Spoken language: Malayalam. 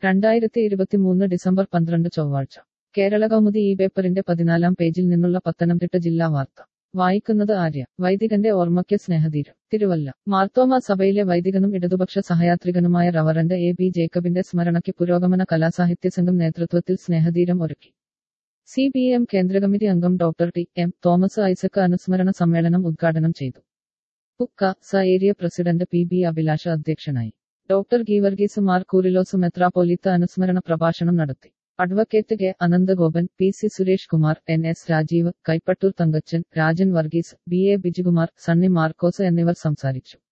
2023 ഡിസംബർ 12 ചൊവ്വാഴ്ച കേരളകൗമുദി ഈ പേപ്പറിന്റെ 14-ാം പേജിൽ നിന്നുള്ള പത്തനംതിട്ട ജില്ലാ വാർത്ത വായിക്കുന്നത് ആര്യ. വൈദികന്റെ ഓർമ്മയ്ക്ക് സ്നേഹതീരം. തിരുവല്ല. മാർത്തോമാ സഭയിലെ വൈദികനും ഇടതുപക്ഷ സഹയാത്രികനുമായ റവറന്റ് എ ബി ജേക്കബിന്റെ സ്മരണയ്ക്ക് പുരോഗമന കലാസാഹിത്യ സംഘം നേതൃത്വത്തിൽ സ്നേഹതീരം ഒരുക്കി. CPM കേന്ദ്രകമ്മിറ്റി അംഗം doctor T M Thomas Isaac അനുസ്മരണ സമ്മേളനം ഉദ്ഘാടനം ചെയ്തു. പുക്ക സ ഏരിയ പ്രസിഡന്റ് PB അഭിലാഷ അധ്യക്ഷനായി. ഡോക്ടർ ഗീവർഗീസ് മാർ കൂറിലോസ് മെത്രാപ്പോലീത്ത അനുസ്മരണ പ്രഭാഷണം നടത്തി. Advocate K Ananthagopan, PC Suresh Kumar, NS Rajeev, Kaipattoor Thankachan, Rajan Varghese, BA Bijukumar, Sunny Markose എന്നിവർ സംസാരിച്ചു.